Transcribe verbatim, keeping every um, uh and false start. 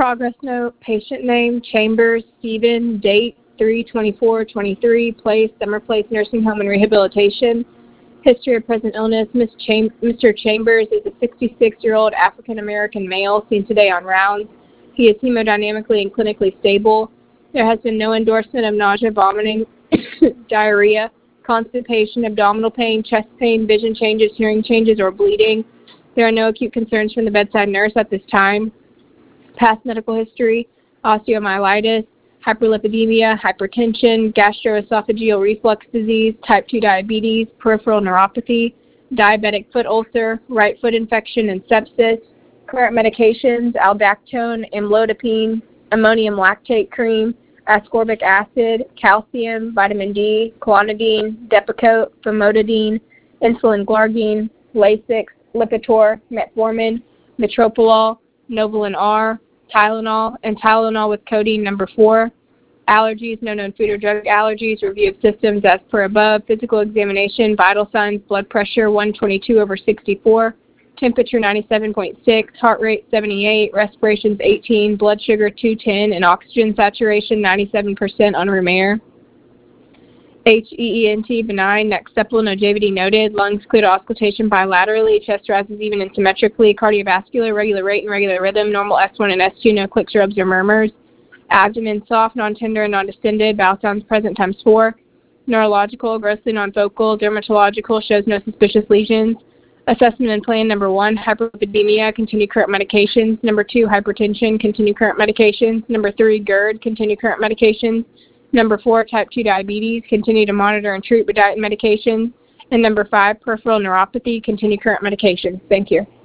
Progress note, patient name, Chambers, Stephen, date, three twenty-four twenty-three, place, Summer Place Nursing Home and Rehabilitation. History of present illness, Miz Cham- Mister Chambers is a sixty-six-year-old African-American male seen today on rounds. He is hemodynamically and clinically stable. There has been no endorsement of nausea, vomiting, diarrhea, constipation, abdominal pain, chest pain, vision changes, hearing changes, or bleeding. There are no acute concerns from the bedside nurse at this time. Past medical history, osteomyelitis, hyperlipidemia, hypertension, gastroesophageal reflux disease, type two diabetes, peripheral neuropathy, diabetic foot ulcer, right foot infection, and sepsis. Current medications, aldactone, amlodipine, ammonium lactate cream, ascorbic acid, calcium, vitamin D, clonidine, Depakote, famotidine, insulin glargine, Lasix, Lipitor, metformin, metoprolol, Novolin R, Tylenol, and Tylenol with codeine number four. Allergies, no known food or drug allergies, review of systems as per above, physical examination, vital signs, blood pressure one twenty-two over sixty-four, temperature ninety-seven point six, heart rate seventy-eight, respirations eighteen, blood sugar two ten, and oxygen saturation ninety-seven percent on room air. H E E N T benign, neck supple, no J V D noted, lungs clear to auscultation bilaterally, chest rises even and symmetrically, cardiovascular, regular rate and regular rhythm, normal S one and S two, no clicks, rubs, or murmurs, abdomen soft, non-tender, and non-distended, bowel sounds present times four, neurological, grossly non-focal, dermatological, shows no suspicious lesions, assessment and plan number one, hyperlipidemia, continue current medications, number two, hypertension, continue current medications, number three, GERD, continue current medications, number four, type two diabetes, continue to monitor and treat with diet and medications. And number five, peripheral neuropathy, continue current medications. Thank you.